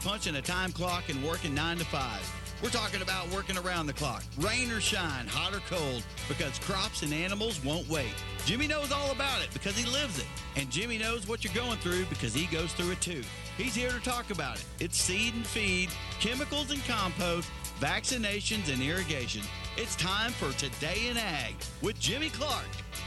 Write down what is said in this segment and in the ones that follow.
punching a time clock and working 9 to 5. We're talking about working around the clock, rain or shine, hot or cold, because crops and animals won't wait. Jimmy knows all about it because he lives it. And Jimmy knows what you're going through because he goes through it too. He's here to talk about it. It's seed and feed, chemicals and compost, vaccinations and irrigation. It's time for Today in Ag with Jimmy Clark.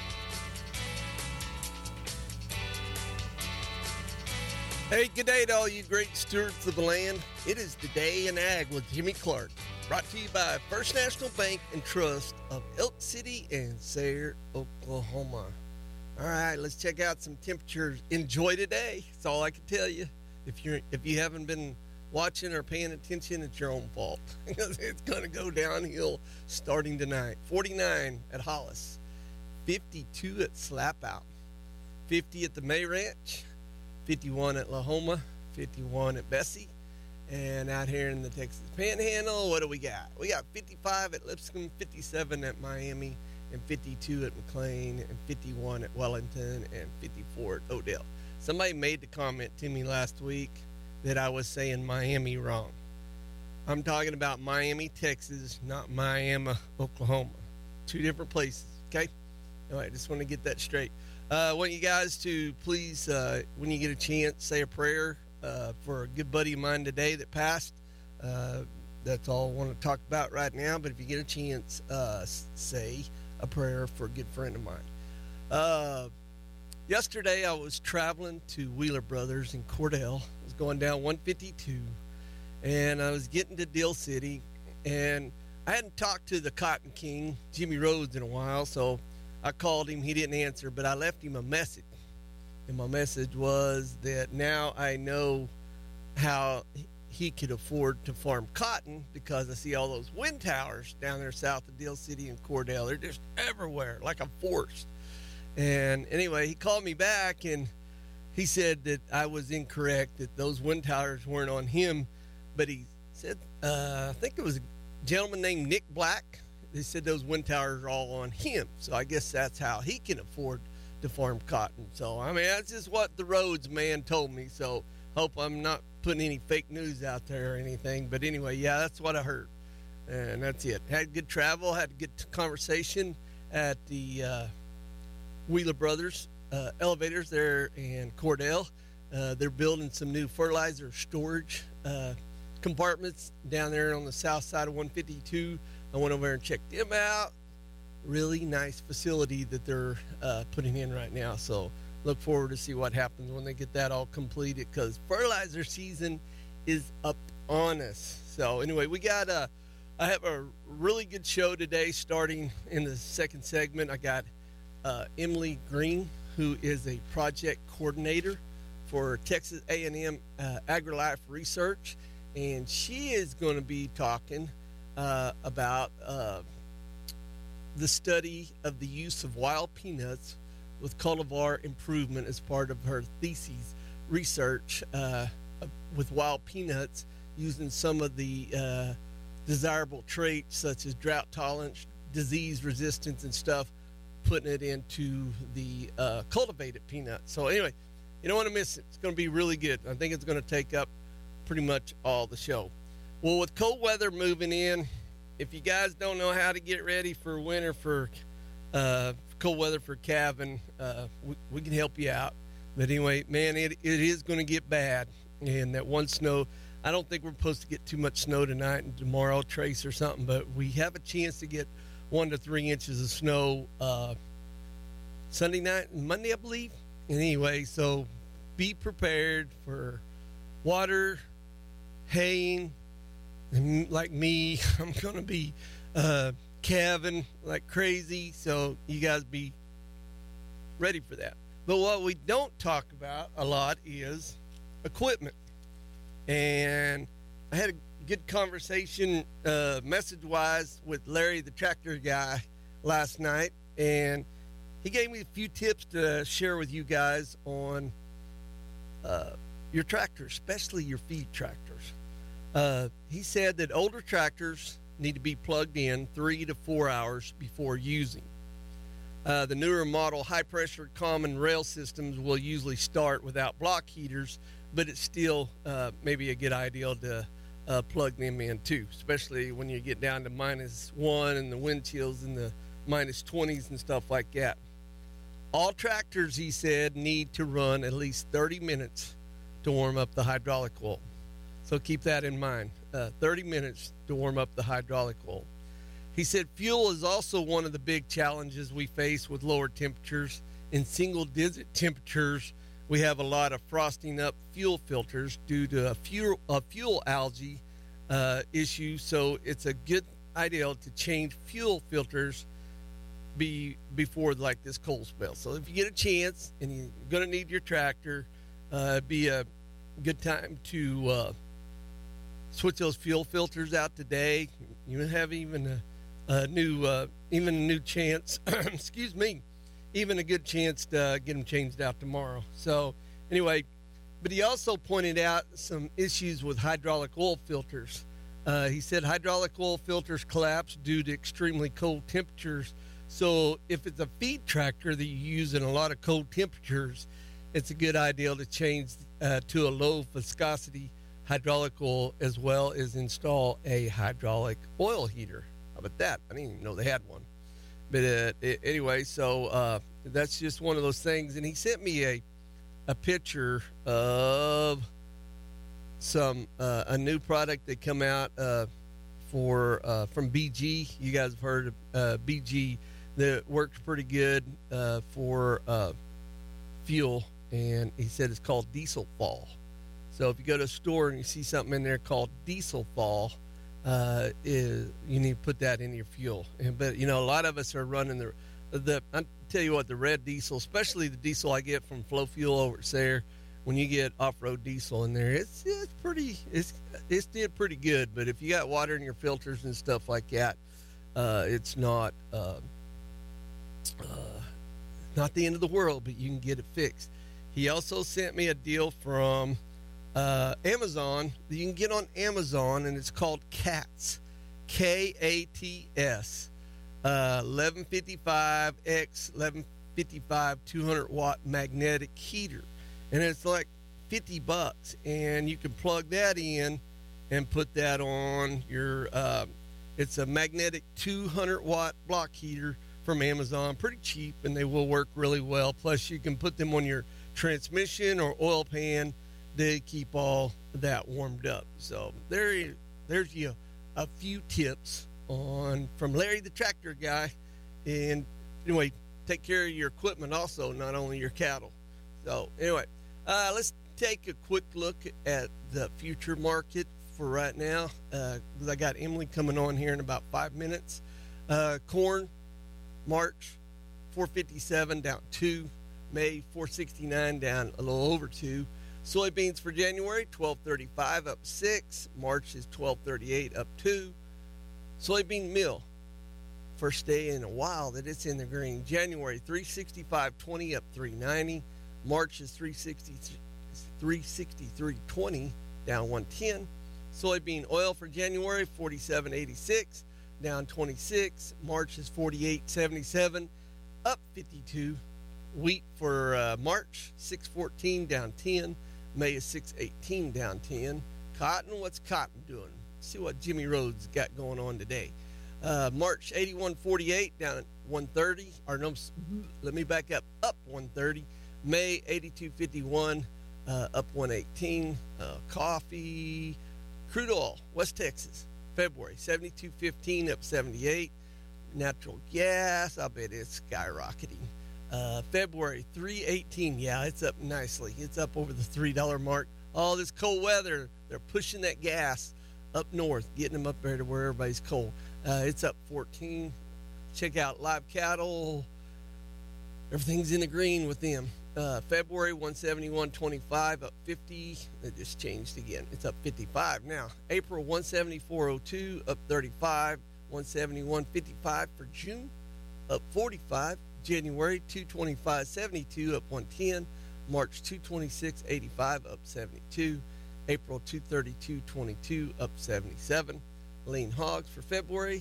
Hey, good day to all you great stewards of the land. It is Today in Ag with Jimmy Clark, brought to you by First National Bank and Trust of Elk City and Sayre, Oklahoma. All right, let's check out some temperatures. Enjoy today. That's all I can tell you. If you haven't been watching or paying attention, it's your own fault. It's going to go downhill starting tonight. 49 at Hollis, 52 at Slapout, 50 at the May Ranch, 51 at Lahoma, 51 at Bessie, and out here in the Texas Panhandle, what do we got? We got 55 at Lipscomb, 57 at Miami, and 52 at McLean, and 51 at Wellington, and 54 at Odell. Somebody made the comment to me last week that I was saying Miami wrong. I'm talking about Miami, Texas, not Miami, Oklahoma. Two different places, okay? All right, just want to get that straight. I want you guys to please, when you get a chance, say a prayer for a good buddy of mine today that passed. That's all I want to talk about right now. But if you get a chance, say a prayer for a good friend of mine. Yesterday, I was traveling to Wheeler Brothers in Cordell. I was going down 152, and I was getting to Dill City. And I hadn't talked to the Cotton King, Jimmy Rhodes, in a while, so I called him. He didn't answer, but I left him a message. And my message was that now I know how he could afford to farm cotton because I see all those wind towers down there south of Dill City and Cordell. They're just everywhere, like a forest. And anyway, he called me back, and he said that I was incorrect, that those wind towers weren't on him. But he said, I think it was a gentleman named Nick Black. They said those wind towers are all on him. So I guess that's how he can afford to farm cotton. So, I mean, that's just what the Rhodes man told me. So hope I'm not putting any fake news out there or anything. But anyway, yeah, that's what I heard. And that's it. Had good travel, had a good conversation at the Wheeler Brothers elevators there in Cordell. They're building some new fertilizer storage compartments down there on the south side of 152. I went over and checked them out. Really nice facility that they're putting in right now. So look forward to see what happens when they get that all completed, because fertilizer season is up on us. So anyway, I have a really good show today. Starting in the second segment, I got Emily Green, who is a project coordinator for Texas A&M AgriLife Research, and she is going to be talking about the study of the use of wild peanuts with cultivar improvement as part of her thesis research with wild peanuts, using some of the desirable traits such as drought tolerance, disease resistance, and stuff, putting it into the cultivated peanut. So anyway, you don't want to miss it. It's going to be really good. I think it's going to take up pretty much all the show. Well, with cold weather moving in, if you guys don't know how to get ready for winter for cold weather for calving, we can help you out. But anyway, man, it is going to get bad. And that one snow, I don't think we're supposed to get too much snow tonight and tomorrow, trace or something, but we have a chance to get 1 to 3 inches of snow Sunday night and Monday, I believe. And anyway, so be prepared for water, haying. And like me, I'm going to be calving like crazy, so you guys be ready for that. But what we don't talk about a lot is equipment. And I had a good conversation message-wise with Larry, the tractor guy, last night, and he gave me a few tips to share with you guys on your tractors, especially your feed tractors. He said that older tractors need to be plugged in 3 to 4 hours before using. The newer model high-pressure common rail systems will usually start without block heaters, but it's still maybe a good idea to plug them in too, especially when you get down to -1 and the wind chills in the -20s and stuff like that. All tractors, he said, need to run at least 30 minutes to warm up the hydraulic oil. So keep that in mind, 30 minutes to warm up the hydraulic oil. He said fuel is also one of the big challenges we face with lower temperatures. In single-digit temperatures, we have a lot of frosting up fuel filters due to a fuel algae issue. So it's a good idea to change fuel filters before like this cold spell. So if you get a chance and you're going to need your tractor, be a good time to switch those fuel filters out today. You have even a new chance, excuse me, even a good chance to get them changed out tomorrow. So anyway, but he also pointed out some issues with hydraulic oil filters. He said hydraulic oil filters collapse due to extremely cold temperatures. So if it's a feed tractor that you use in a lot of cold temperatures, it's a good idea to change to a low viscosity hydraulic oil, as well as install a hydraulic oil heater. How about that? I didn't even know they had one. But anyway, so that's just one of those things. And he sent me a picture of a new product that come out from BG. You guys have heard of BG. That works pretty good for fuel, and he said it's called Diesel Fall. So if you go to a store and you see something in there called Diesel Fall, you need to put that in your fuel. But a lot of us are running the I tell you what, the red diesel, especially the diesel I get from Flow Fuel over at Sayre. When you get off-road diesel in there, it's did pretty good. But if you got water in your filters and stuff like that, it's not the end of the world, but you can get it fixed. He also sent me a deal from Amazon that you can get on Amazon, and it's called CATS, KATS, 1155X 1155 200-watt magnetic heater, and it's like $50, and you can plug that in and put that on your. It's a magnetic 200-watt block heater from Amazon, pretty cheap, and they will work really well. Plus, you can put them on your transmission or oil pan to keep all that warmed up. So there's you a few tips from Larry the Tractor Guy. And anyway, take care of your equipment also, not only your cattle. So anyway, let's take a quick look at the future market for right now, because I got Emily coming on here in about 5 minutes. Corn, March 457 down 2, May 469 down a little over 2. Soybeans for January 1235 up 6, March is 1238 up 2. Soybean meal, first day in a while that it's in the green. January 365.20 up 390, March is 363.20 down 110. Soybean oil for January 47.86 down 26, March is 48.77 up 52. Wheat for March 6.14 down 10, May is 6.18 down 10. Cotton, what's cotton doing? See what Jimmy Rhodes got going on today. March 81.48 down 130, or no, let me back up 130. May 82.51 up 118. Coffee, crude oil, West Texas, February 72.15 up 78. Natural gas, I bet it's skyrocketing. February 3.18, yeah, it's up nicely. It's up over the $3 mark. All this cold weather, they're pushing that gas up north, getting them up there to where everybody's cold. It's up 14. Check out live cattle. Everything's in the green with them. February 171.25 up 50. It just changed again. It's up 55 now. April 174.02 up 35. 171.55 for June up 45. January 225.72 up 110. March 226.85 up 72. April 232.22 up 77. Lean hogs for February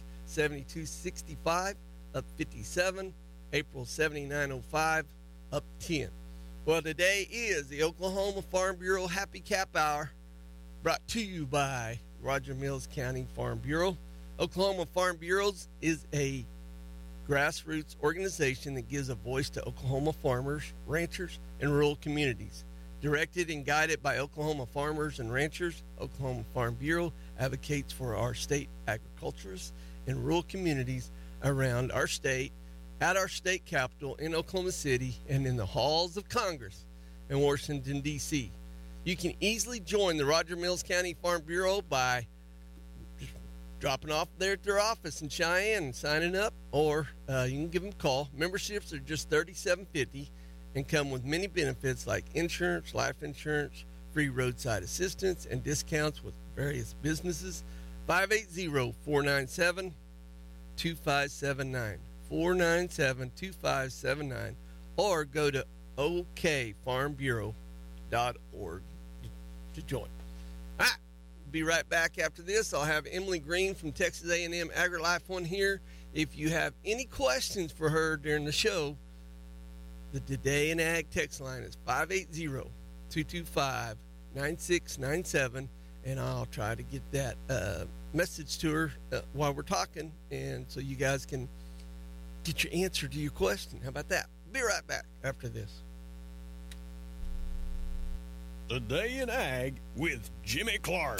72.65 up 57. April 79.05 up 10. Well, today is the Oklahoma Farm Bureau Happy Cap Hour, brought to you by Roger Mills County Farm Bureau. Oklahoma Farm Bureaus is a grassroots organization that gives a voice to Oklahoma farmers, ranchers, and rural communities. Directed and guided by Oklahoma farmers and ranchers, Oklahoma Farm Bureau advocates for our state agriculturists and rural communities around our state, at our state capitol in Oklahoma City, and in the halls of Congress in Washington, D.C. You can easily join the Roger Mills County Farm Bureau by just dropping off there at their office in Cheyenne and signing up, or you can give them a call. Memberships are just $37.50 and come with many benefits like insurance, life insurance, free roadside assistance, and discounts with various businesses. 580-497-2579. 497-2579, or go to okfarmbureau.org to join. All right, be right back after this. I'll have Emily Green from Texas A&M AgriLife on here. If you have any questions for her during the show, the Today in Ag text line is 580-225-9697, and I'll try to get that message to her while we're talking, and so you guys can get your answer to your question. How about that? Be right back after this. The Day in Ag with Jimmy Clark.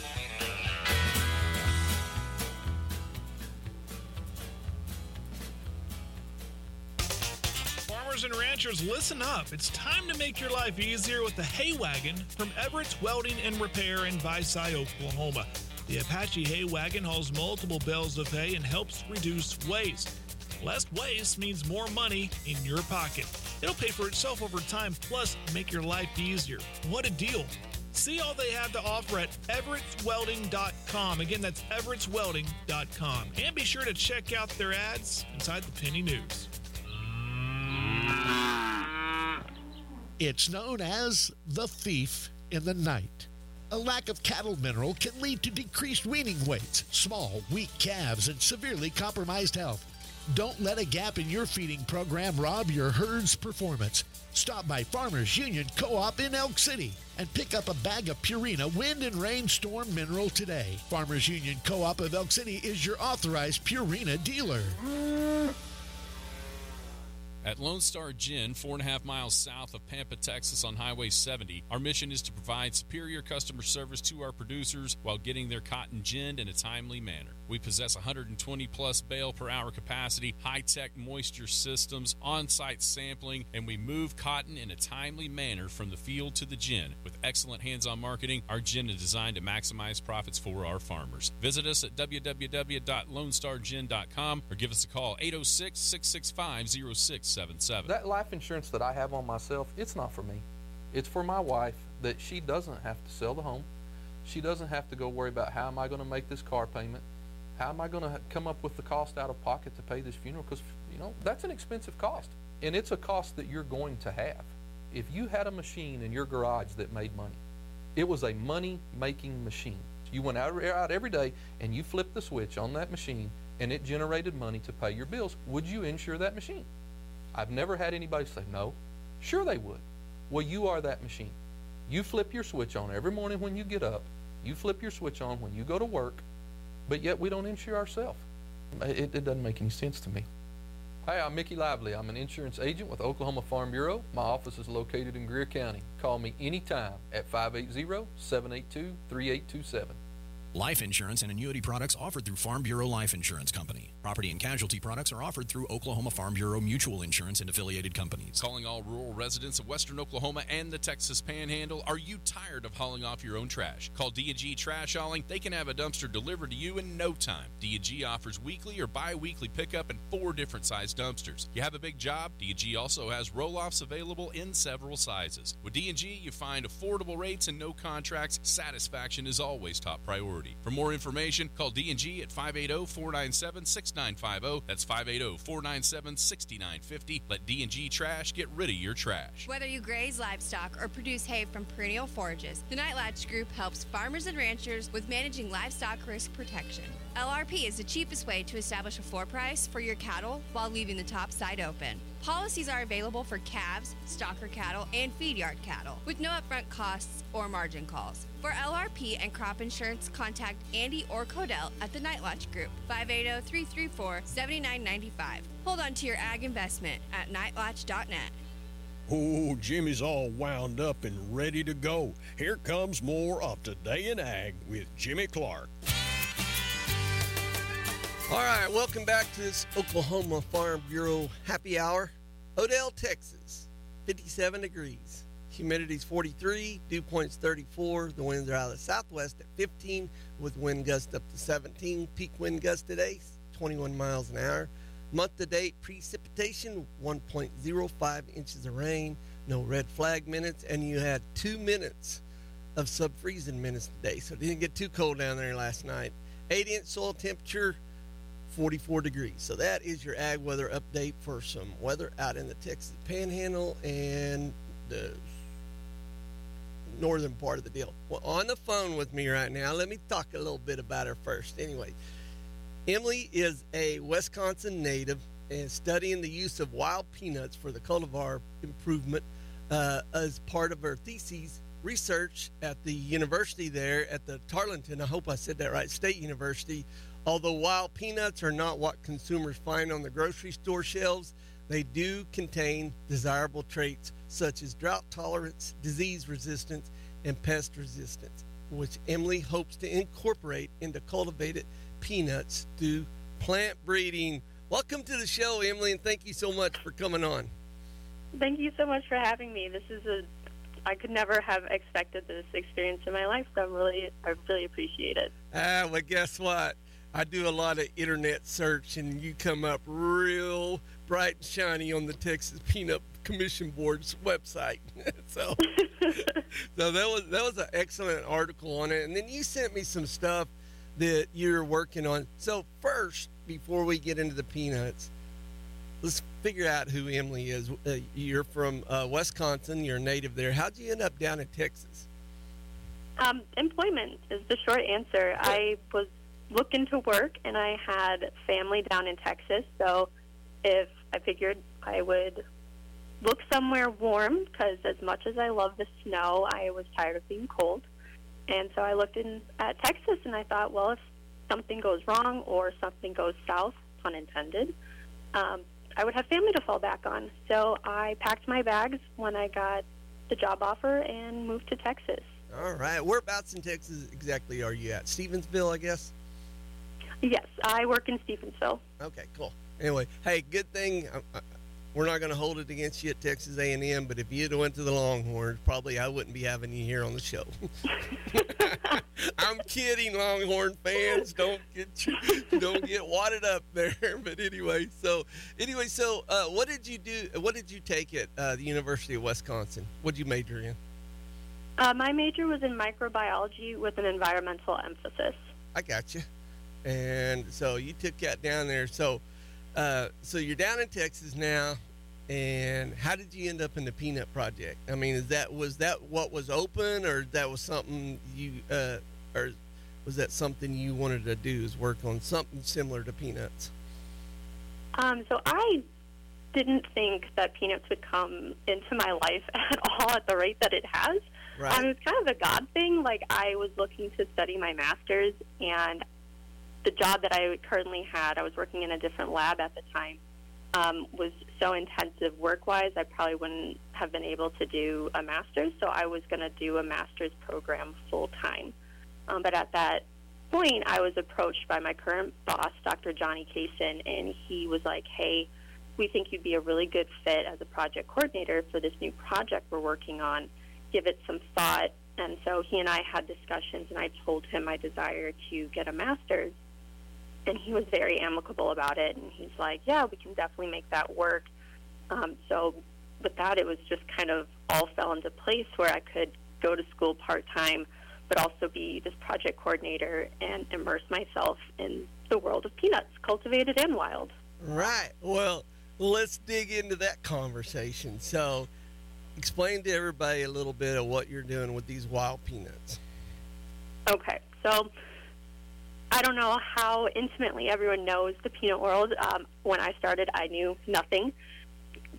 Farmers and ranchers, listen up. It's time to make your life easier with the Hay Wagon from Everett's Welding and Repair in Visay, Oklahoma. The Apache Hay Wagon hauls multiple bales of hay and helps reduce waste. Less waste means more money in your pocket. It'll pay for itself over time, plus make your life easier. What a deal. See all they have to offer at everettswelding.com. Again, that's everettswelding.com. And be sure to check out their ads inside the Penny News. It's known as the thief in the night. A lack of cattle mineral can lead to decreased weaning weights, small, weak calves, and severely compromised health. Don't let a gap in your feeding program rob your herd's performance. Stop by Farmers Union Co-op in Elk City and pick up a bag of Purina Wind and Rainstorm Mineral today. Farmers Union Co-op of Elk City is your authorized Purina dealer. At Lone Star Gin, 4.5 miles south of Pampa, Texas on Highway 70, our mission is to provide superior customer service to our producers while getting their cotton ginned in a timely manner. We possess 120-plus bale per hour capacity, high-tech moisture systems, on-site sampling, and we move cotton in a timely manner from the field to the gin. With excellent hands-on marketing, our gin is designed to maximize profits for our farmers. Visit us at www.lonestargin.com or give us a call, 806-665-0677. That life insurance that I have on myself, it's not for me. It's for my wife, that she doesn't have to sell the home. She doesn't have to go worry about how am I going to make this car payment. How am I going to come up with the cost out of pocket to pay this funeral? Because, that's an expensive cost. And it's a cost that you're going to have. If you had a machine in your garage that made money, it was a money-making machine. You went out every day and you flipped the switch on that machine and it generated money to pay your bills. Would you insure that machine? I've never had anybody say no. Sure they would. Well, you are that machine. You flip your switch on every morning when you get up. You flip your switch on when you go to work, but yet we don't insure ourselves. It doesn't make any sense to me. Hi, I'm Mickey Lively. I'm an insurance agent with Oklahoma Farm Bureau. My office is located in Greer County. Call me anytime at 580-782-3827. Life insurance and annuity products offered through Farm Bureau Life Insurance Company. Property and casualty products are offered through Oklahoma Farm Bureau Mutual Insurance and affiliated companies. Calling all rural residents of western Oklahoma and the Texas Panhandle. Are you tired of hauling off your own trash? Call D&G Trash Hauling. They can have a dumpster delivered to you in no time. D&G offers weekly or bi-weekly pickup in 4 different size dumpsters. You have a big job? D&G also has roll-offs available in several sizes. With D&G, you find affordable rates and no contracts. Satisfaction is always top priority. For more information, call D&G at 580-497-6950. That's 580-497-6950. Let D&G Trash get rid of your trash. Whether you graze livestock or produce hay from perennial forages, the Nightlatch Group helps farmers and ranchers with managing livestock risk protection. LRP is the cheapest way to establish a floor price for your cattle while leaving the top side open. Policies are available for calves, stocker cattle, and feed yard cattle with no upfront costs or margin calls. For LRP and crop insurance, contact Andy or Codell at the Nightwatch Group, 580-334-7995. Hold on to your ag investment at nightwatch.net. Oh, Jimmy's all wound up and ready to go. Here comes more of Today in Ag with Jimmy Clark. All right, welcome back to this Oklahoma Farm Bureau happy hour. Odell, Texas, 57 degrees. Humidity's 43, dew point's 34. The winds are out of the southwest at 15 with wind gusts up to 17. Peak wind gust today, 21 miles an hour. Month to date precipitation, 1.05 inches of rain, no red flag minutes, and you had 2 minutes of sub-freezing minutes today, so it didn't get too cold down there last night. 8-inch soil temperature, 44 degrees. So that is your ag weather update for some weather out in the Texas Panhandle and the northern part of the deal. Well, on the phone with me right now, let me talk a little bit about her first. Anyway, Emily is a Wisconsin native and studying the use of wild peanuts for the cultivar improvement as part of her thesis research at the university there at the Tarleton, I hope I said that right, State University. Although wild peanuts are not what consumers find on the grocery store shelves, they do contain desirable traits such as drought tolerance, disease resistance, and pest resistance, which Emily hopes to incorporate into cultivated peanuts through plant breeding. Welcome to the show, Emily, and thank you so much for coming on. Thank you so much for having me. I could never have expected this experience in my life, so I really appreciate it. Well, guess what? I do a lot of internet search, and you come up real bright and shiny on the Texas Peanut Commission Board's website. so that was an excellent article on it. And then you sent me some stuff that you're working on. So first, before we get into the peanuts, let's figure out who Emily is. You're from Wisconsin. You're a native there. How'd you end up down in Texas? Employment is the short answer. I was looking to work, and I had family down in Texas, so I figured I would look somewhere warm, because as much as I love the snow, I was tired of being cold. And so I looked at Texas, and I thought, well, if something goes wrong or something goes south, pun intended, I would have family to fall back on. So I packed my bags when I got the job offer and moved to Texas. All right. Whereabouts in Texas exactly are you at? Stevensville, I guess? Yes, I work in Stevensville. Okay, cool. Anyway, hey, good thing we're not going to hold it against you at Texas A&M, but if you'd have went to the Longhorns, probably I wouldn't be having you here on the show. I'm kidding, Longhorn fans. Don't get wadded up there. But anyway, so what did you do? What did you take at the University of Wisconsin? What did you major in? My major was in microbiology with an environmental emphasis. I got you. And so you took that down there. So you're down in Texas now, and how did you end up in the peanut project? I mean, was that what was open, or that was something or was that something you wanted to do, is work on something similar to peanuts? So I didn't think that peanuts would come into my life at all at the rate that it has. Right. It was kind of a God thing. Like, I was looking to study my master's, and the job that I currently had, I was working in a different lab at the time, was so intensive work-wise, I probably wouldn't have been able to do a master's, so I was going to do a master's program full-time. But at that point, I was approached by my current boss, Dr. Johnny Kaysen, and he was like, hey, we think you'd be a really good fit as a project coordinator for this new project we're working on. Give it some thought. And so he and I had discussions, and I told him my desire to get a master's. And he was very amicable about it, and he's like, yeah, we can definitely make that work. So with that, it was just kind of all fell into place where I could go to school part-time, but also be this project coordinator and immerse myself in the world of peanuts, cultivated and wild. Right. Well, let's dig into that conversation. So explain to everybody a little bit of what you're doing with these wild peanuts. Okay. So I don't know how intimately everyone knows the peanut world. When I started, I knew nothing.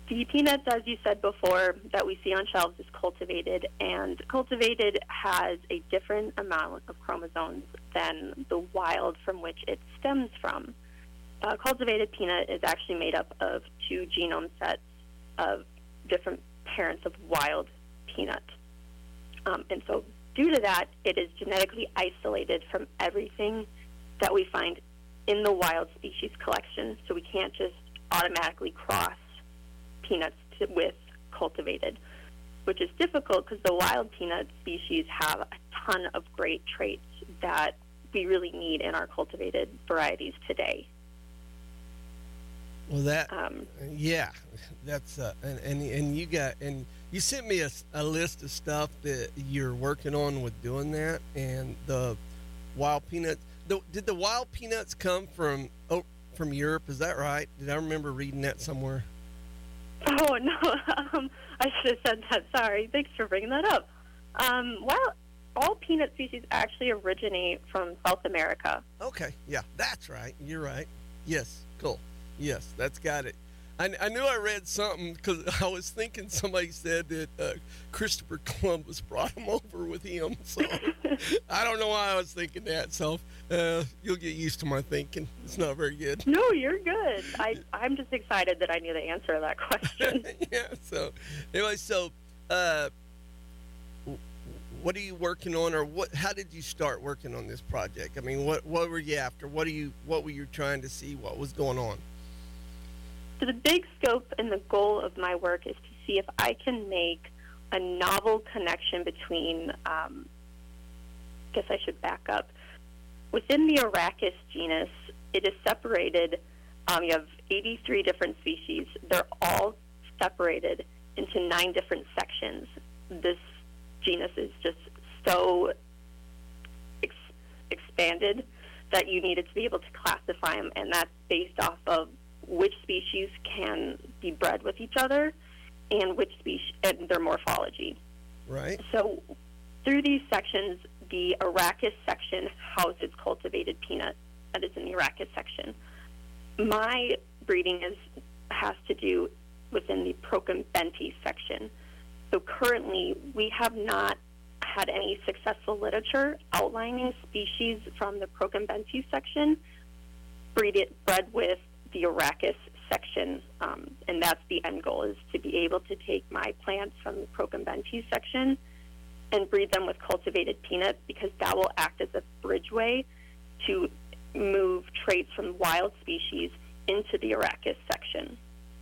The peanuts, as you said before, that we see on shelves is cultivated, and cultivated has a different amount of chromosomes than the wild from which it stems from. Cultivated peanut is actually made up of 2 genome sets of different parents of wild peanut. And so due to that, it is genetically isolated from everything that we find in the wild species collection, so we can't just automatically cross peanuts with cultivated, which is difficult because the wild peanut species have a ton of great traits that we really need in our cultivated varieties today. Well, that's and you sent me a list of stuff that you're working on with doing that, and the wild peanuts. Did the wild peanuts come from Europe? Is that right? Did I remember reading that somewhere? Oh, no, I should have said that. Sorry. Thanks for bringing that up. Well, all peanut species actually originate from South America. Okay, yeah, that's right. You're right. Yes, cool. Yes, that's got it. I knew I read something because I was thinking somebody said that Christopher Columbus brought them over with him. So I don't know why I was thinking that. So you'll get used to my thinking. It's not very good. No, you're good. I'm just excited that I knew the answer to that question. Yeah. So anyway, what are you working on, or how did you start working on this project? I mean, what were you after? What were you trying to see? What was going on? So the big scope and the goal of my work is to see if I can make a novel connection between, I guess I should back up. Within the Arachis genus, it is separated. You have 83 different species. They're all separated into 9 different sections. This genus is just so expanded that you needed to be able to classify them, and that's based off of which species can be bred with each other and which species and their morphology. Right. So through these sections, the Arachis section houses cultivated peanut. That is in the Arachis section. My breeding has to do within the Procambentes section. So currently, we have not had any successful literature outlining species from the Procambentes section bred with the Arachis section, and that's the end goal, is to be able to take my plants from the Procambentes section and breed them with cultivated peanut, because that will act as a bridgeway to move traits from wild species into the Arachis section.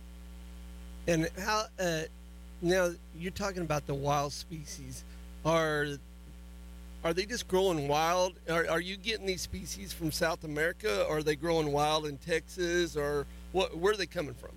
And how now you're talking about the wild species, are they just growing wild? Are you getting these species from South America? Or are they growing wild in Texas? Or where are they coming from?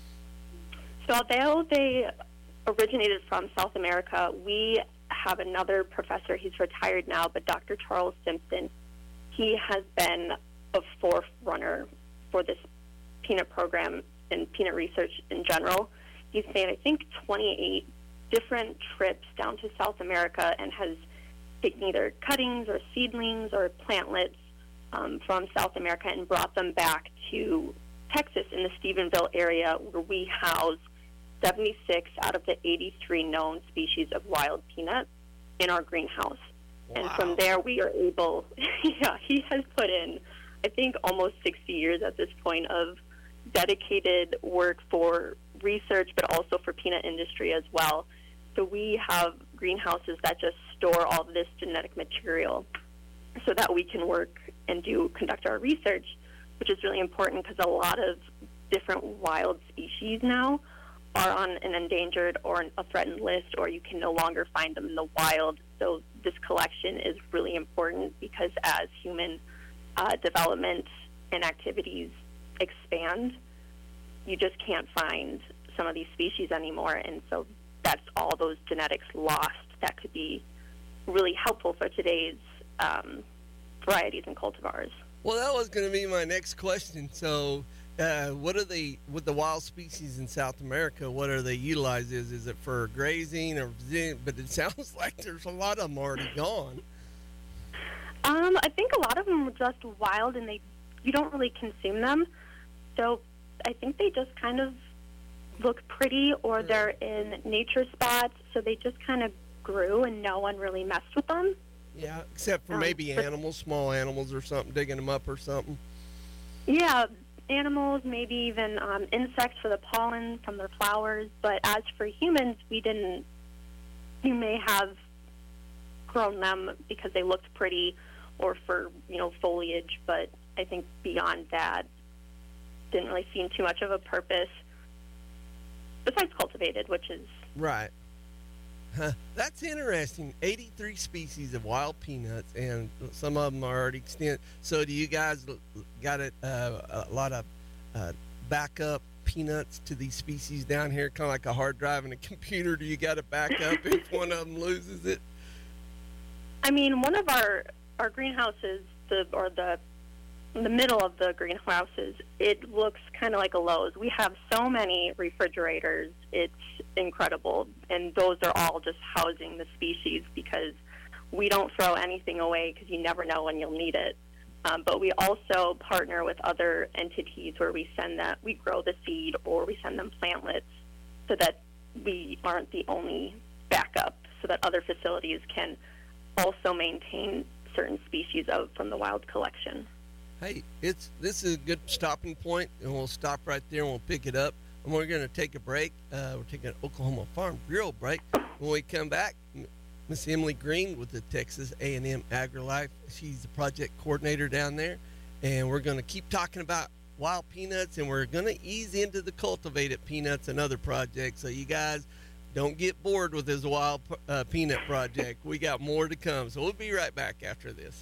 So although they originated from South America, we have another professor. He's retired now, but Dr. Charles Simpson. He has been a forerunner for this peanut program and peanut research in general. He's made, I think, 28 different trips down to South America and has taken either cuttings or seedlings or plantlets from South America and brought them back to Texas in the Stephenville area, where we house 76 out of the 83 known species of wild peanut in our greenhouse. Wow. And from there we are able, he has put in, I think, almost 60 years at this point of dedicated work for research, but also for peanut industry as well. So we have greenhouses that just store all of this genetic material so that we can work and conduct our research, which is really important because a lot of different wild species now are on an endangered or a threatened list, or you can no longer find them in the wild. So this collection is really important because as human development and activities expand, you just can't find some of these species anymore. And so that's all those genetics lost that could be really helpful for today's varieties and cultivars. Well, that was going to be my next question. So what are they, with the wild species in South America, what are they utilized as? Is it for grazing or, but it sounds like there's a lot of them already gone. I think a lot of them are just wild and you don't really consume them. So I think they just kind of look pretty or they're in nature spots, so they just kind of grew and no one really messed with them. Yeah, except for maybe animals, small animals or something, digging them up or something. Yeah, animals, maybe even insects for the pollen from their flowers. But as for humans, you may have grown them because they looked pretty or for, foliage. But I think beyond that, didn't really seem too much of a purpose besides cultivated, which is... Right. Huh. That's interesting. 83 species of wild peanuts, and some of them are already extinct. So do you guys got a lot of backup peanuts to these species down here, kind of like a hard drive in a computer? Do you got to back up if one of them loses it? I mean, one of our greenhouses, in the middle of the greenhouses, it looks kind of like a Lowe's. We have so many refrigerators. It's incredible. And those are all just housing the species because we don't throw anything away because you never know when you'll need it. But we also partner with other entities where we grow the seed or we send them plantlets so that we aren't the only backup, so that other facilities can also maintain certain species from the wild collection. Hey, this is a good stopping point, and we'll stop right there and we'll pick it up. And we're going to take a break. We're taking an Oklahoma Farm Bureau break. When we come back, Miss Emily Green with the Texas A&M AgriLife. She's the project coordinator down there. And we're going to keep talking about wild peanuts, and we're going to ease into the cultivated peanuts and other projects. So you guys don't get bored with this wild peanut project. We got more to come. So we'll be right back after this.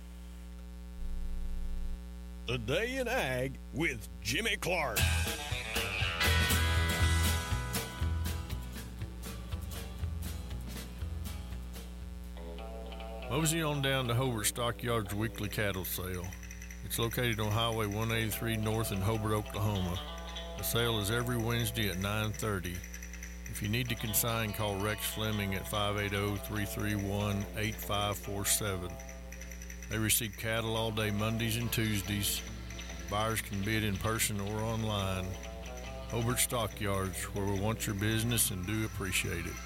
The Day in Ag with Jimmy Clark. Mosey on down to Hobart Stockyards weekly cattle sale. It's located on Highway 183 north in Hobart, Oklahoma. The sale is every Wednesday at 9:30. If you need to consign, call Rex Fleming at 580-331-8547. They receive cattle all day Mondays and Tuesdays. Buyers can bid in person or online. Hobart Stockyards, where we want your business and do appreciate it.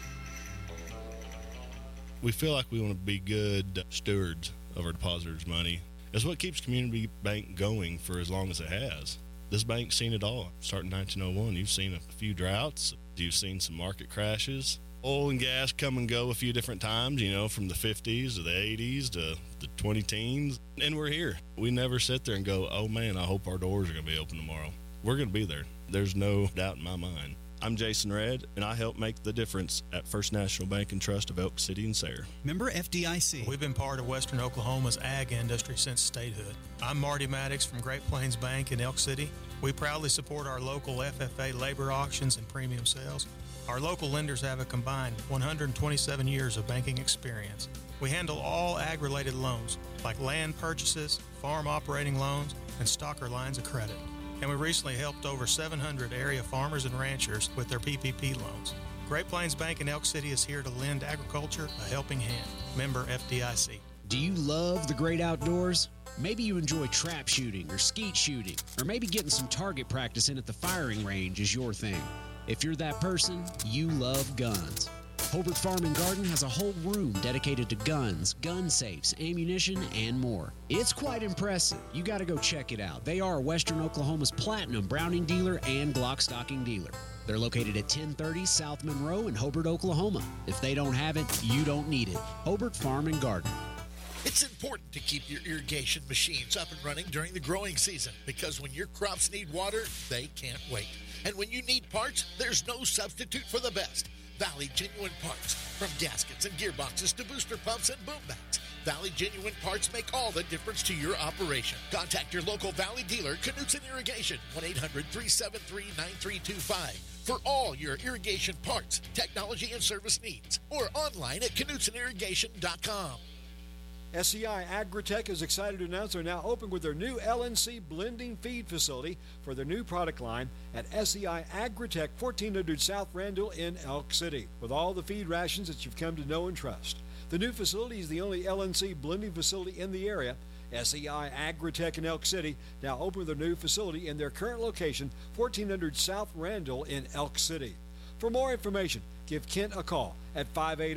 We feel like we want to be good stewards of our depositors' money. It's what keeps Community Bank going for as long as it has. This bank's seen it all. Starting 1901, you've seen a few droughts. You've seen some market crashes. Oil and gas come and go a few different times, from the 50s to the 80s to the 2010s. And we're here. We never sit there and go, oh man, I hope our doors are going to be open tomorrow. We're going to be there. There's no doubt in my mind. I'm Jason Redd, and I help make the difference at First National Bank and Trust of Elk City and Sayre. Member FDIC. We've been part of Western Oklahoma's ag industry since statehood. I'm Marty Maddox from Great Plains Bank in Elk City. We proudly support our local FFA labor auctions and premium sales. Our local lenders have a combined 127 years of banking experience. We handle all ag-related loans, like land purchases, farm operating loans, and stocker lines of credit. And we recently helped over 700 area farmers and ranchers with their PPP loans. Great Plains Bank in Elk City is here to lend agriculture a helping hand. Member FDIC. Do you love the great outdoors? Maybe you enjoy trap shooting or skeet shooting, or maybe getting some target practice in at the firing range is your thing. If you're that person, you love guns. Hobart Farm and Garden has a whole room dedicated to guns, gun safes, ammunition, and more. It's quite impressive. You got to go check it out. They are Western Oklahoma's platinum Browning dealer and Glock stocking dealer. They're located at 1030 South Monroe in Hobart, Oklahoma. If they don't have it, you don't need it. Hobart Farm and Garden. It's important to keep your irrigation machines up and running during the growing season because when your crops need water, they can't wait. And when you need parts, there's no substitute for the best. Valley Genuine Parts. From gaskets and gearboxes to booster pumps and boom bats, Valley Genuine Parts make all the difference to your operation. Contact your local Valley dealer, Knutson Irrigation, 1-800-373-9325 for all your irrigation parts, technology, and service needs. Or online at KnutsonIrrigation.com. SCI Agritech is excited to announce they're now open with their new LNC blending feed facility for their new product line at SCI Agritech, 1400 South Randall in Elk City. With all the feed rations that you've come to know and trust. The new facility is the only LNC blending facility in the area. SEI Agritech in Elk City now open their new facility in their current location, 1400 South Randall in Elk City. For more information, give Kent a call at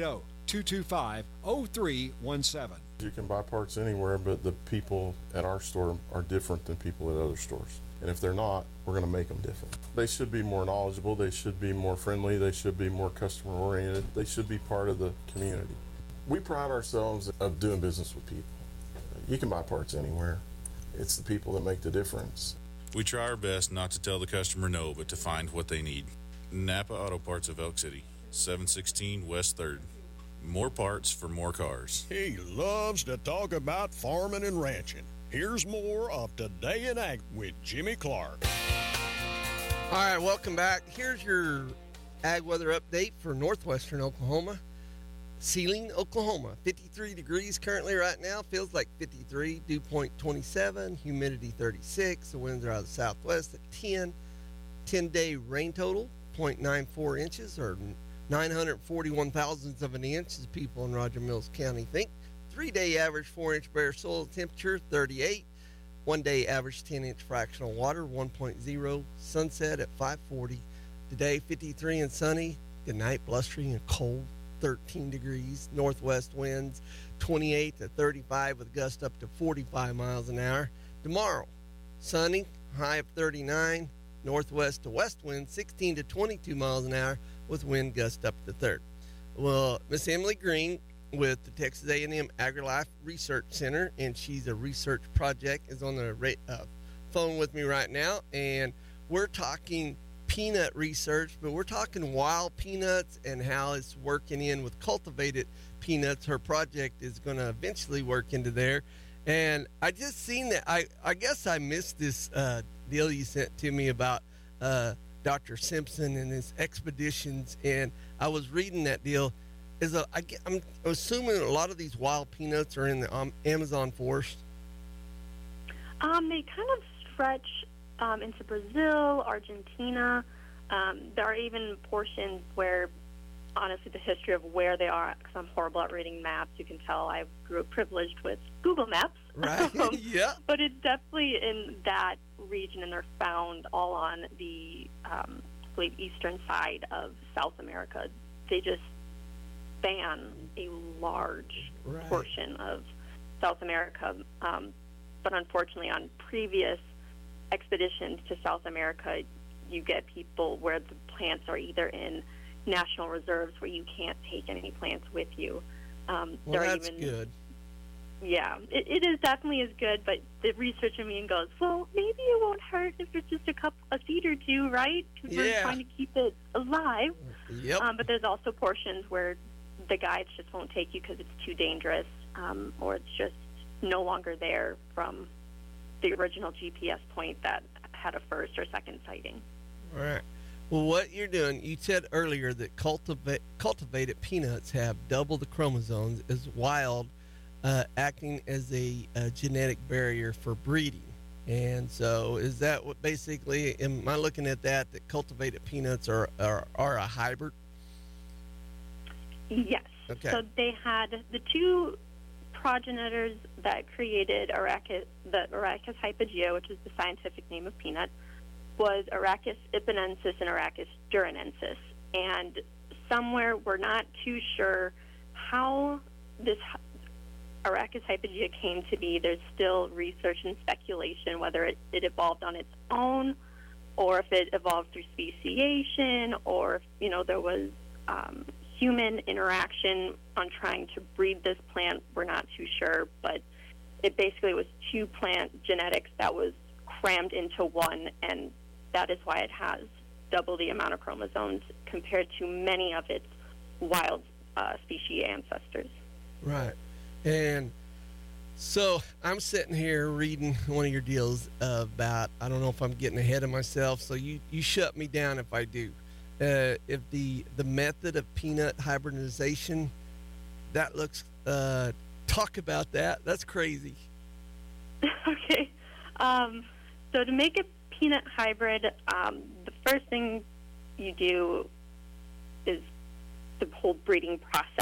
580-225-0317. You can buy parts anywhere, but the people at our store are different than people at other stores. And if they're not, we're going to make them different. They should be more knowledgeable. They should be more friendly. They should be more customer oriented. They should be part of the community. We pride ourselves of doing business with people. You can buy parts anywhere. It's the people that make the difference. We try our best not to tell the customer no, but to find what they need. Napa Auto Parts of Elk City, 716 West 3rd. More parts for more cars. He loves to talk about farming and ranching. Here's more of Today in Ag with Jimmy Clark. All right, welcome back. Here's your ag weather update for northwestern Oklahoma. Sealing, Oklahoma, 53 degrees currently right now. Feels like 53. Dew point 27. Humidity 36. The winds are out of the southwest at 10. 10-day rain total, 0.94 inches, or 941 thousandths of an inch, as people in Roger Mills County think. 3-day average 4-inch bare soil temperature, 38. 1-day average 10-inch fractional water, 1.0. Sunset at 5:40. Today, 53 and sunny. Good night, blustery and cold. 13 degrees. Northwest winds 28 to 35 with gusts up to 45 miles an hour. Tomorrow, sunny, high of 39. Northwest to west winds 16 to 22 miles an hour with wind gusts up to 30. Well, Miss Emily Green with the Texas A&M AgriLife Research Center, and she's a research project, is on the phone with me right now, and we're talking peanut research, but we're talking wild peanuts and how it's working in with cultivated peanuts. Her project is going to eventually work into there. And I just seen that. I guess I missed this deal you sent to me about Dr. Simpson and his expeditions, and I was reading that deal. I'm assuming a lot of these wild peanuts are in the Amazon forest. They kind of stretch into Brazil, Argentina. There are even portions where, honestly, the history of where they are, because I'm horrible at reading maps. You can tell I grew up privileged with Google Maps. Right, yeah. But it's definitely in that region, and they're found all on the, I believe, eastern side of South America. They just span a large portion of South America. But unfortunately, on previous expeditions to South America, you get people where the plants are either in national reserves where you can't take any plants with you. Well, that's good. Yeah, it is definitely is good, but the researcher in me goes, well, maybe it won't hurt if it's just a seed or two, right? Because we're trying to keep it alive. Yep. But there's also portions where the guides just won't take you because it's too dangerous, or it's just no longer there from the original GPS point that had a first or second sighting. All right. Well, what you're doing, you said earlier that cultivated peanuts have double the chromosomes as wild, acting as a genetic barrier for breeding. And so is that what basically, am I looking at that cultivated peanuts are a hybrid? Yes. Okay. So they had the two progenitors that created the Arachis hypogea, which is the scientific name of peanut, was Arachis ipanensis and Arachis duranensis. And somewhere, we're not too sure how this Arachis hypogea came to be. There's still research and speculation whether it evolved on its own, or if it evolved through speciation, or if, there was human interaction on trying to breed this plant. We're not too sure, but it basically was two plant genetics that was crammed into one, and that is why it has double the amount of chromosomes compared to many of its wild species ancestors. Right. And so I'm sitting here reading one of your deals about, I don't know if I'm getting ahead of myself, so you shut me down if I do. If the method of peanut hybridization, that looks, talk about that. That's crazy. Okay. So to make a peanut hybrid, the first thing you do is the whole breeding process.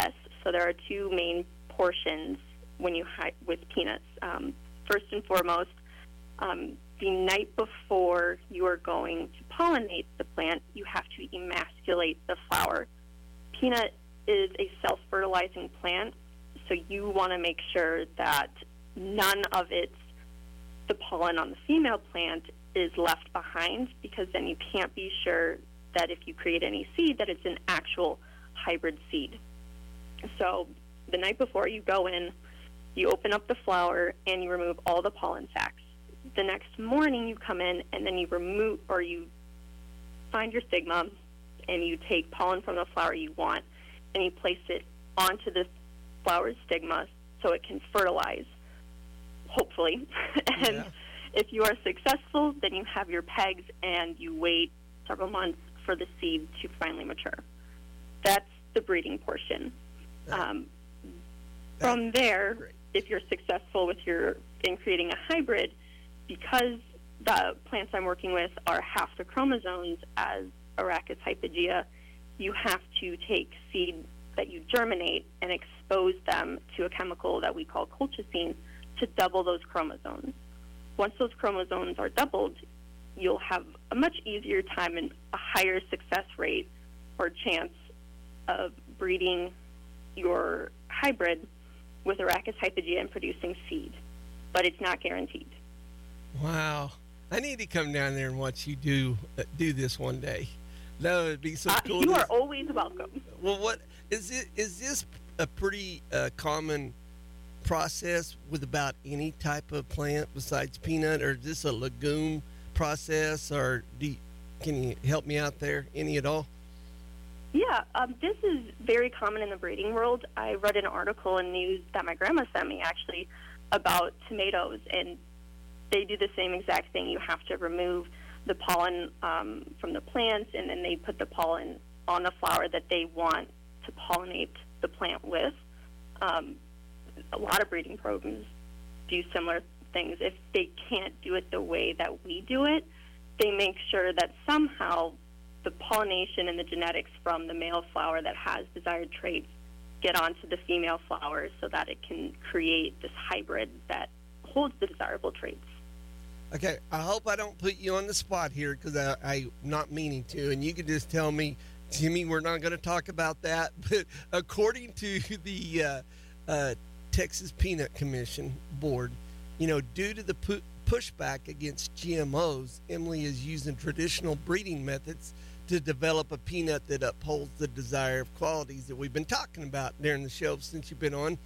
So there are two main portions when you with peanuts. First and foremost, the night before you are going to pollinate the plant, you have to emasculate the flower. Peanut is a self-fertilizing plant, so you want to make sure that none of the pollen on the female plant is left behind, because then you can't be sure that if you create any seed that it's an actual hybrid seed. So the night before you go in, you open up the flower and you remove all the pollen sacs. The next morning you come in and then you find your stigma and you take pollen from the flower you want and you place it onto the flower's stigma so it can fertilize, hopefully. And if you are successful, then you have your pegs and you wait several months for the seed to finally mature. That's the breeding portion. From there, if you're successful in creating a hybrid, because the plants I'm working with are half the chromosomes as Arachis hypogea, you have to take seed that you germinate and expose them to a chemical that we call colchicine to double those chromosomes. Once those chromosomes are doubled, you'll have a much easier time and a higher success rate or chance of breeding your hybrid with Arachis hypogea and producing seed. But it's not guaranteed. Wow. I need to come down there and watch you do this one day. That would be so cool. You are always welcome. Well, what is it? Is this a pretty common process with about any type of plant besides peanut, or is this a legume process, or can you help me out there any at all? Yeah, this is very common in the breeding world. I read an article in news that my grandma sent me, actually, about tomatoes, and they do the same exact thing. You have to remove the pollen from the plants, and then they put the pollen on the flower that they want to pollinate the plant with. A lot of breeding programs do similar things. If they can't do it the way that we do it, they make sure that somehow the pollination and the genetics from the male flower that has desired traits get onto the female flower so that it can create this hybrid that holds the desirable traits. Okay, I hope I don't put you on the spot here, because I'm not meaning to, and you can just tell me, Jimmy, we're not going to talk about that. But according to the Texas Peanut Commission Board, due to the pushback against GMOs, Emily is using traditional breeding methods to develop a peanut that upholds the desired qualities that we've been talking about during the show since you've been on.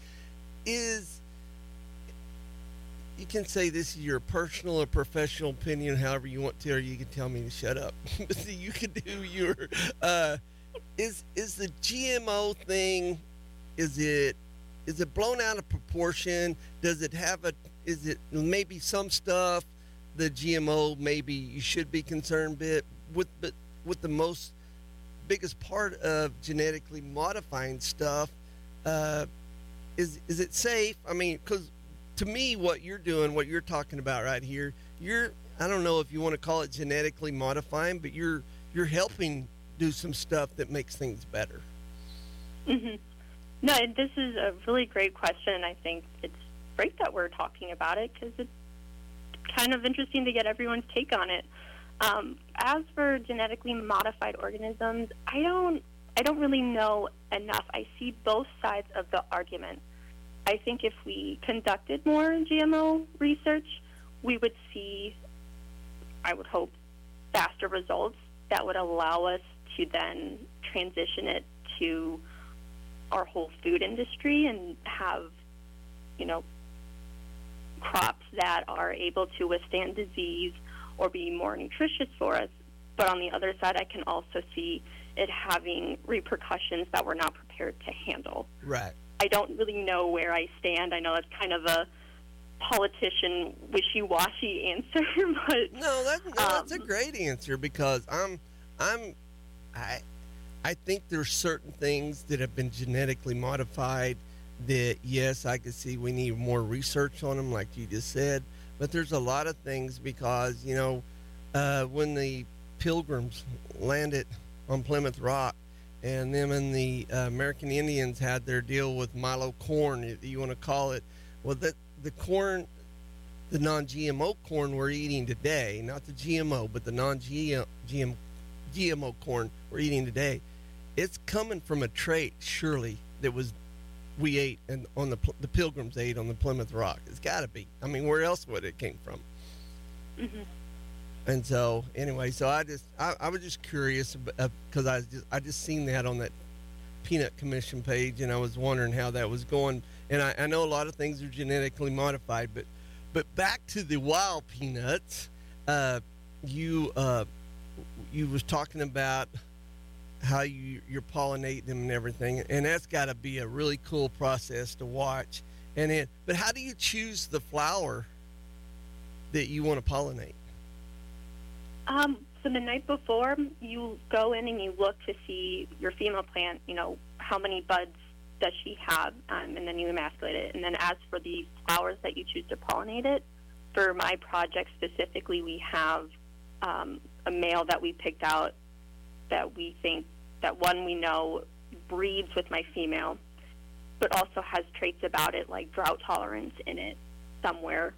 You can say this is your personal or professional opinion, however you want to, or you can tell me to shut up. You can do your. Is the GMO thing? Is it blown out of proportion? Does it have is it maybe some stuff the GMO maybe you should be concerned with the biggest part of genetically modifying stuff? Is it safe? I mean, because to me, what you're doing, what you're talking about right here, I don't know if you want to call it genetically modifying, but you're helping do some stuff that makes things better. Mm-hmm. No, this is a really great question, and I think it's great that we're talking about it, because it's kind of interesting to get everyone's take on it. As for genetically modified organisms, I don't really know enough. I see both sides of the argument. I think if we conducted more GMO research, we would see, I would hope, faster results that would allow us to then transition it to our whole food industry and have, crops that are able to withstand disease or be more nutritious for us. But on the other side, I can also see it having repercussions that we're not prepared to handle. Right. I don't really know where I stand. I know that's kind of a politician wishy-washy answer, but that's a great answer, because I think there's certain things that have been genetically modified that, yes, I could see we need more research on them, like you just said. But there's a lot of things, because when the Pilgrims landed on Plymouth Rock, and them and the American Indians had their deal with Milo corn, if you want to call it. Well, the corn, the non-GMO corn we're eating today, not the GMO, but the non-GMO corn we're eating today, it's coming from a trait, surely, that we ate and on the Pilgrims ate on the Plymouth Rock. It's got to be. I mean, where else would it came from? Mm-hmm. And so, anyway, so I was just curious because I just seen that on that Peanut Commission page, and I was wondering how that was going. And I know a lot of things are genetically modified, but back to the wild peanuts, you was talking about how you're pollinating them and everything, and that's got to be a really cool process to watch. But how do you choose the flower that you want to pollinate? So the night before, you go in and you look to see your female plant, how many buds does she have, and then you emasculate it. And then as for the flowers that you choose to pollinate it, for my project specifically, we have a male that we picked out that we think that one we know breeds with my female, but also has traits about it like drought tolerance in it somewhere.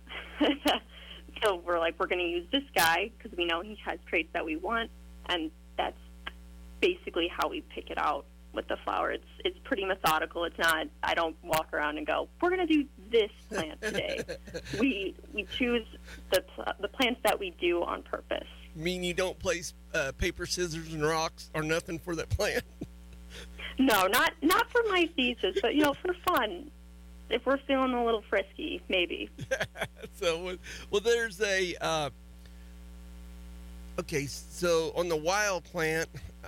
So we're going to use this guy because we know he has traits that we want, and that's basically how we pick it out with the flower. It's pretty methodical. It's not, I don't walk around and go, we're going to do this plant today. we choose the plants that we do on purpose. You mean you don't place paper, scissors, and rocks or nothing for that plant? No, not for my thesis, but for fun. If we're feeling a little frisky, maybe. So, well, there's a okay. So on the wild plant,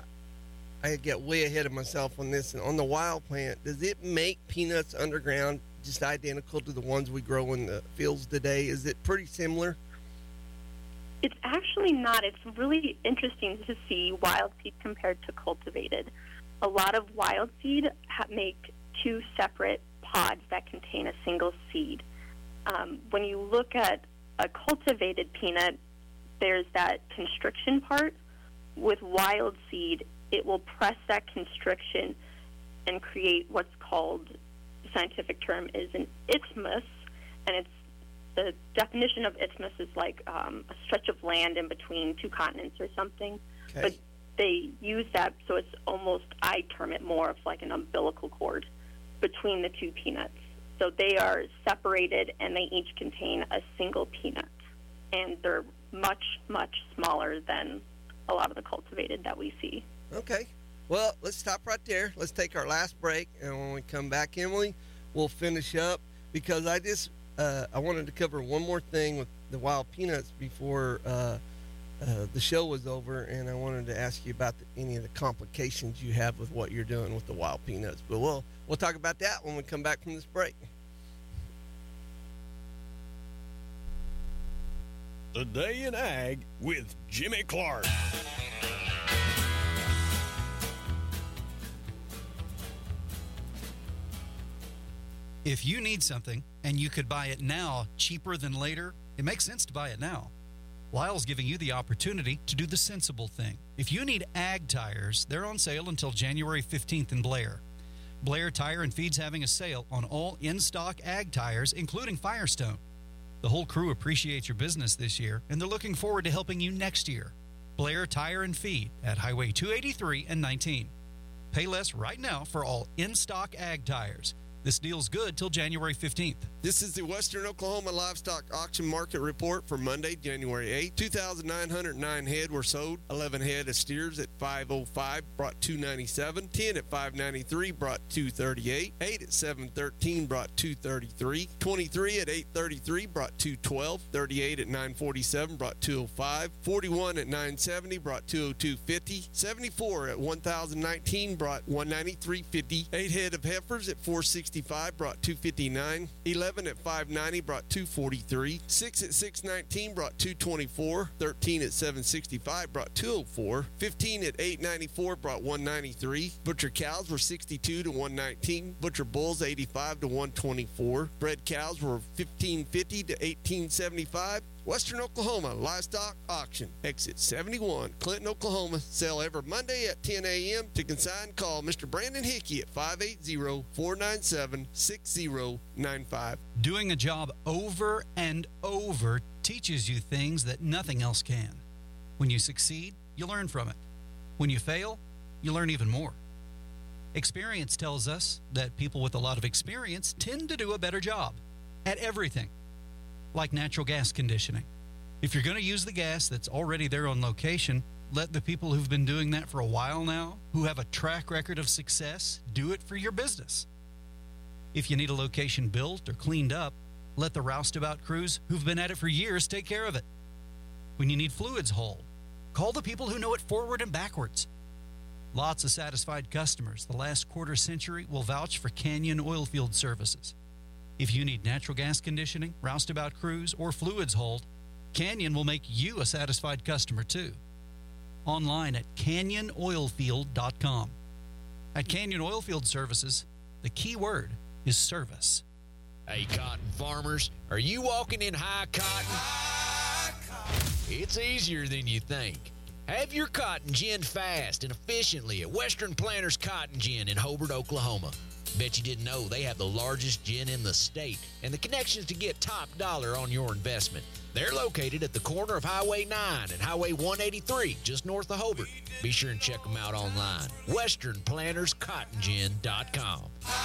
I get way ahead of myself on this. And on the wild plant, does it make peanuts underground just identical to the ones we grow in the fields today? Is it pretty similar? It's actually not. It's really interesting to see wild seed compared to cultivated. A lot of wild seed make two separate pods that contain a single seed. When you look at a cultivated peanut, there's that constriction part. With wild seed, it will press that constriction and create what's called, the scientific term is an isthmus, and it's the definition of isthmus is like a stretch of land in between two continents or something. Okay. But they use that, so it's almost, I term it more of like an umbilical cord between the two peanuts. So they are separated, and they each contain a single peanut. And they're much, much smaller than a lot of the cultivated that we see. Okay. Well, let's stop right there. Let's take our last break, and when we come back, Emily, we'll finish up, because I wanted to cover one more thing with the wild peanuts before the show was over, and I wanted to ask you about any of the complications you have with what you're doing with the wild peanuts. But we'll talk about that when we come back from this break. Today in Ag with Jimmy Clark. If you need something and you could buy it now cheaper than later, it makes sense to buy it now. Lyle's giving you the opportunity to do the sensible thing. If you need ag tires, they're on sale until January 15th in Blair. Blair Tire and Feed's having a sale on all in-stock ag tires, including Firestone. The whole crew appreciates your business this year, and they're looking forward to helping you next year. Blair Tire and Feed at Highway 283 and 19. Pay less right now for all in-stock ag tires. This deal's good till January 15th. This is the Western Oklahoma Livestock Auction Market Report for Monday, January 8th. 2,909 head were sold. 11 head of steers at $505 brought $297. 10 at $593 brought $238. 8 at $713 brought $233. 23 at $833 brought $212. 38 at $947 brought $205. 41 at $970 brought $202.50. 74 at $1,019 brought $193.50. 8 head of heifers at $465 brought $259. 11 at $590 brought $243. 6 at $619 brought $224. 13 at $765 brought $204. 15 at $894 brought $193. Butcher cows were $62 to $119. Butcher bulls $85 to $124. Bred cows were $15.50 to $18.75. Western Oklahoma Livestock Auction, exit 71, Clinton, Oklahoma. Sale every Monday at 10 a.m. To consign, call Mr. Brandon Hickey at 580-497-6095. Doing a job over and over teaches you things that nothing else can. When you succeed, you learn from it. When you fail, you learn even more. Experience tells us that people with a lot of experience tend to do a better job at everything, like natural gas conditioning. If you're going to use the gas that's already there on location, let the people who've been doing that for a while now, who have a track record of success, do it for your business. If you need a location built or cleaned up, let the roustabout crews who've been at it for years take care of it. When you need fluids hauled, call the people who know it forward and backwards. Lots of satisfied customers the last quarter century will vouch for Canyon Oilfield Services. If you need natural gas conditioning, roustabout crews, or fluids hauled, Canyon will make you a satisfied customer too. Online at canyonoilfield.com. At Canyon Oilfield Services, the key word is service. Hey, cotton farmers, are you walking in high cotton? It's easier than you think. Have your cotton ginned fast and efficiently at Western Planters Cotton Gin in Hobart, Oklahoma. Bet you didn't know they have the largest gin in the state and the connections to get top dollar on your investment. They're located at the corner of Highway 9 and Highway 183, just north of Hobart. Be sure and check them out online. WesternPlantersCottonGin.com.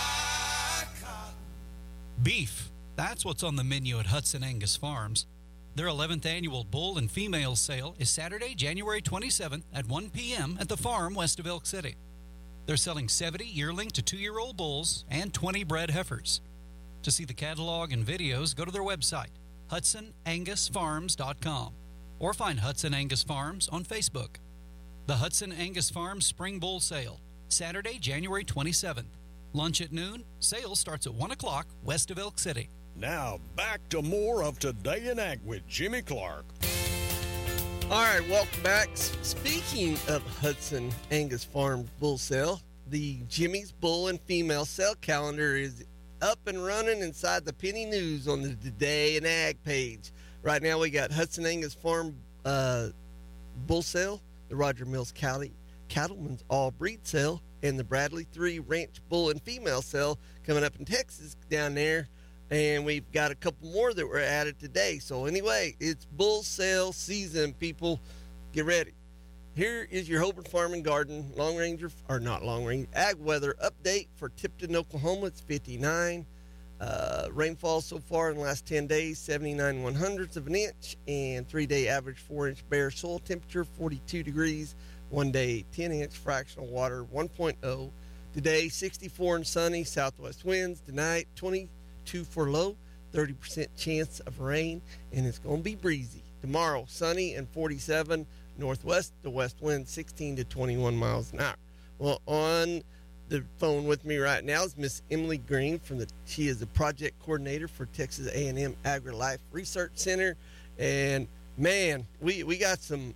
Beef. That's what's on the menu at Hudson Angus Farms. Their 11th annual bull and female sale is Saturday, January 27th at 1 p.m. at the farm west of Elk City. They're selling 70 yearling to 2-year-old bulls and 20 bred heifers. To see the catalog and videos, go to their website, HudsonAngusFarms.com, or find Hudson Angus Farms on Facebook. The Hudson Angus Farms Spring Bull Sale, Saturday, January 27th. Lunch at noon. Sale starts at 1 o'clock west of Elk City. Now, back to more of Today in Ag with Jimmy Clark. All right, welcome back. Speaking of Hudson Angus Farm Bull Sale, the Jimmy's Bull and Female Sale calendar is up and running inside the Penny News on the Today in Ag page. Right now we got Hudson Angus Farm Bull Sale, the Roger Mills Cattleman's All Breed Sale, and the Bradley 3 Ranch Bull and Female Sale coming up in Texas down there. And we've got a couple more that were added today. So anyway, it's bull sale season, people. Get ready. Here is your Hobart Farm and Garden ag weather update for Tipton, Oklahoma. It's 59. Rainfall so far in the last 10 days, 79 1/100ths of an inch. And 3-day average 4-inch bare soil temperature, 42 degrees. 1-day 10-inch fractional water, 1.0. Today, 64 and sunny, southwest winds. Tonight, 22 for low, 30% chance of rain, and it's going to be breezy. Tomorrow, sunny and 47, northwest to west wind, 16 to 21 miles an hour. Well, on the phone with me right now is Miss Emily Green she is the project coordinator for Texas A&M AgriLife Research Center. And man, we got some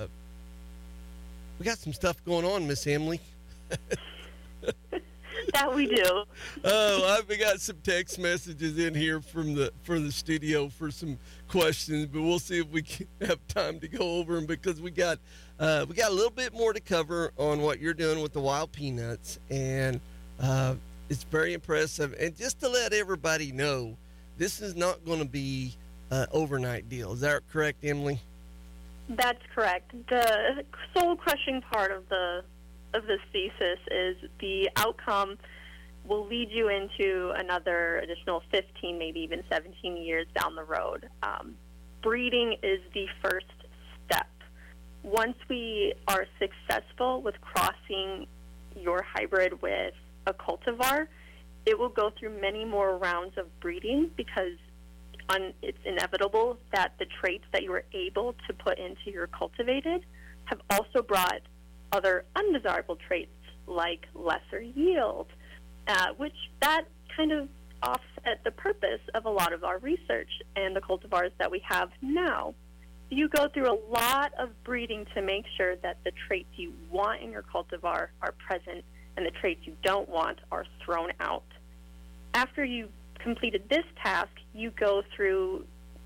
stuff going on, Miss Emily. That we do. We got some text messages in here for the studio for some questions, but we'll see if we can have time to go over them because we got a little bit more to cover on what you're doing with the wild peanuts, and it's very impressive. And just to let everybody know, this is not going to be an overnight deal. Is that correct, Emily? That's correct. The soul-crushing part of this thesis is the outcome will lead you into another additional 15, maybe even 17 years down the road. Breeding is the first step. Once we are successful with crossing your hybrid with a cultivar, it will go through many more rounds of breeding because it's inevitable that the traits that you were able to put into your cultivated have also brought other undesirable traits like lesser yield, which that kind of offset the purpose of a lot of our research and the cultivars that we have now. You go through a lot of breeding to make sure that the traits you want in your cultivar are present and the traits you don't want are thrown out. After you've completed this task, you go through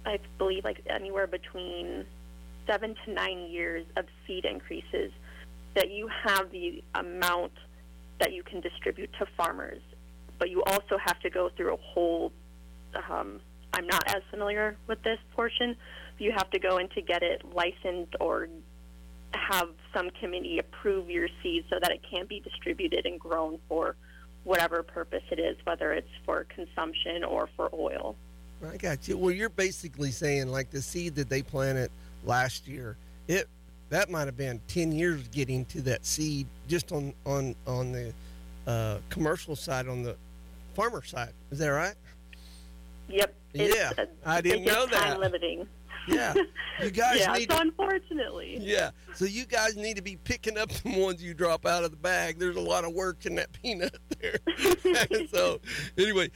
I believe, like anywhere between 7 to 9 years of seed increases, that you have the amount that you can distribute to farmers. But you also have to go through a whole, I'm not as familiar with this portion, but you have to go in to get it licensed or have some committee approve your seed so that it can be distributed and grown for whatever purpose it is, whether it's for consumption or for oil. I got you. Well, you're basically saying like the seed that they planted last year, that might have been 10 years getting to that seed just on the commercial side, on the farmer side. Is that right? Yep. Yeah, I didn't know that. Time limiting. Yeah, you guys need. So unfortunately. Yeah, so you guys need to be picking up the ones you drop out of the bag. There's a lot of work in that peanut there. So anyway,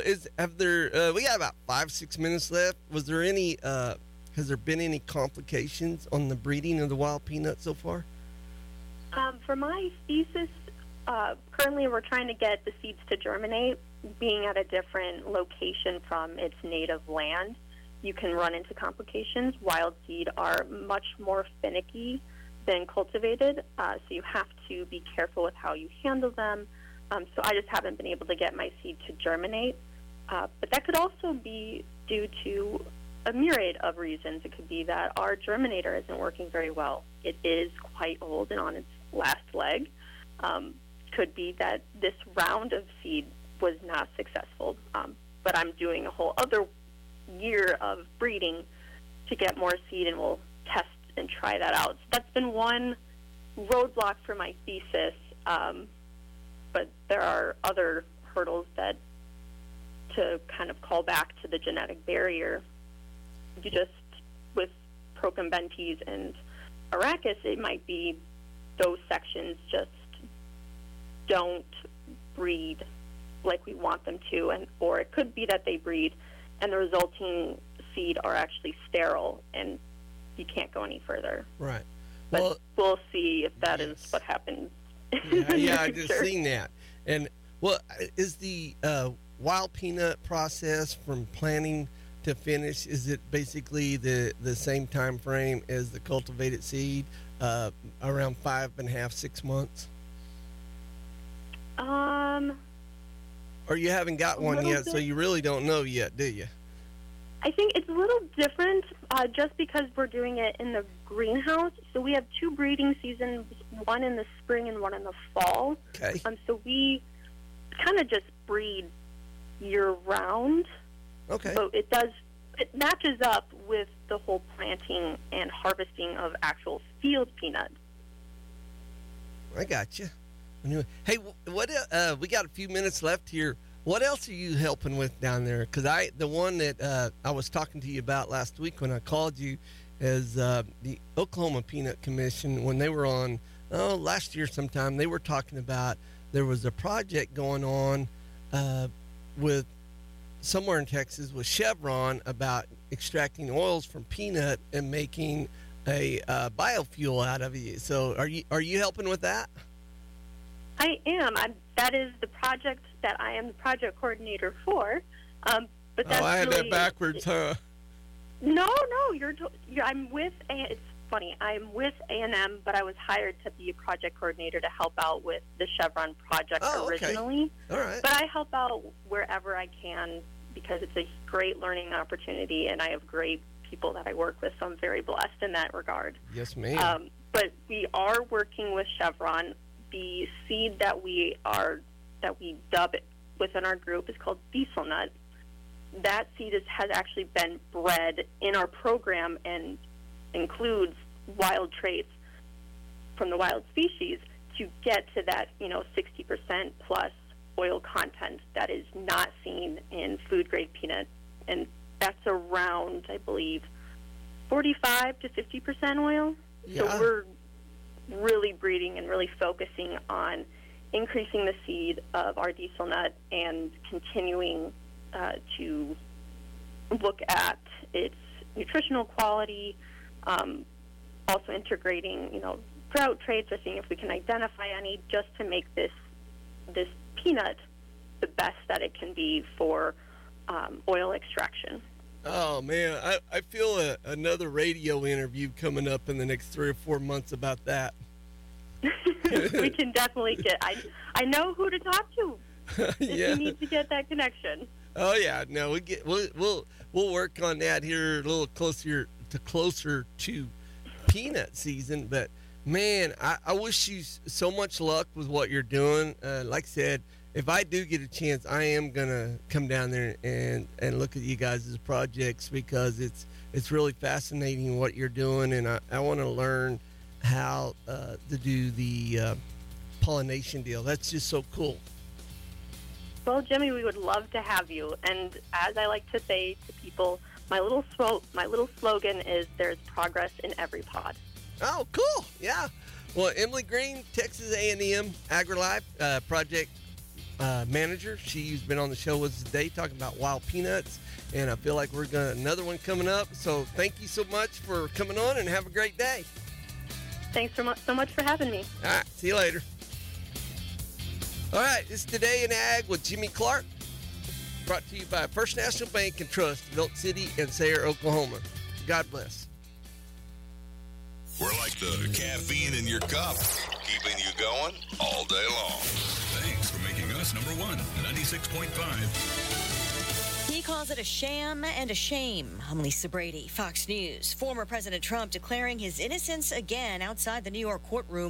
we got about 5-6 minutes left. Was there any? Has there been any complications on the breeding of the wild peanut so far? For my thesis, currently we're trying to get the seeds to germinate. Being at a different location from its native land, you can run into complications. Wild seed are much more finicky than cultivated, so you have to be careful with how you handle them. So I just haven't been able to get my seed to germinate. But that could also be due to a myriad of reasons. It could be that our germinator isn't working very well. It is quite old and on its last leg. Could be that this round of seed was not successful, but I'm doing a whole other year of breeding to get more seed, and we'll test and try that out. So that's been one roadblock for my thesis, but there are other hurdles that to kind of call back to the genetic barrier. You just, with Procumbentes and Arachis, it might be those sections just don't breed like we want them to, or it could be that they breed and the resulting seed are actually sterile and you can't go any further. Right. But Well, we'll see if that is what happens. yeah, I just seen that. And is the wild peanut process from planting to finish, is it basically the same time frame as the cultivated seed, around 5.5, 6 months? Or you haven't got one yet, so you really don't know yet, do you? I think it's a little different just because we're doing it in the greenhouse. So we have 2 breeding seasons, one in the spring and one in the fall. Okay. So we kind of just breed year-round. Okay. So it matches up with the whole planting and harvesting of actual field peanuts. I got you. Hey, what? We got a few minutes left here. What else are you helping with down there? Because the one that I was talking to you about last week when I called you is the Oklahoma Peanut Commission. When they were on last year sometime, they were talking about there was a project going on with somewhere in Texas with Chevron about extracting oils from peanut and making a biofuel out of it. So are you helping with that? I am. That is the project that I am the project coordinator for. But that's I had really, that backwards, huh? No, I'm with. It's funny. I'm with A&M, but I was hired to be a project coordinator to help out with the Chevron project originally. All right. But I help out wherever I can because it's a great learning opportunity, and I have great people that I work with. So I'm very blessed in that regard. Yes, ma'am. But we are working with Chevron. The seed that we dub within our group is called diesel nut. That seed has actually been bred in our program and includes wild traits from the wild species to get to that 60% plus oil content that is not seen in food grade peanut, and that's around, I believe, 45 to 50% oil. Yeah. So we're really breeding and really focusing on increasing the seed of our diesel nut and continuing to look at its nutritional quality, also integrating, drought traits or seeing if we can identify any just to make this peanut the best that it can be for oil extraction. Oh, man. I feel another radio interview coming up in the next 3 or 4 months about that. We can definitely get. I know who to talk to if you need to get that connection. Oh yeah, no, we'll work on that here a little closer to peanut season. But man, I wish you so much luck with what you're doing. Like I said, if I do get a chance, I am gonna come down there and look at you guys' projects, because it's really fascinating what you're doing, and I want to learn how to do the pollination deal. That's just so cool. Well, Jimmy, we would love to have you. And as I like to say to people, my little slogan is "There's progress in every pod." Oh, cool! Yeah. Well, Emily Green, Texas A&M AgriLife project manager. She's been on the show with us today talking about wild peanuts, and I feel like we're got another one coming up. So thank you so much for coming on, and have a great day. Thanks so much for having me. All right. See you later. All right, it's Today in Ag with Jimmy Clark, brought to you by First National Bank and Trust of Elk City and Sayre, Oklahoma. God bless. We're like the caffeine in your cup, keeping you going all day long. Thanks for making us number one, 96.5. He calls it a sham and a shame. I'm Lisa Brady, Fox News. Former President Trump declaring his innocence again outside the New York courtroom.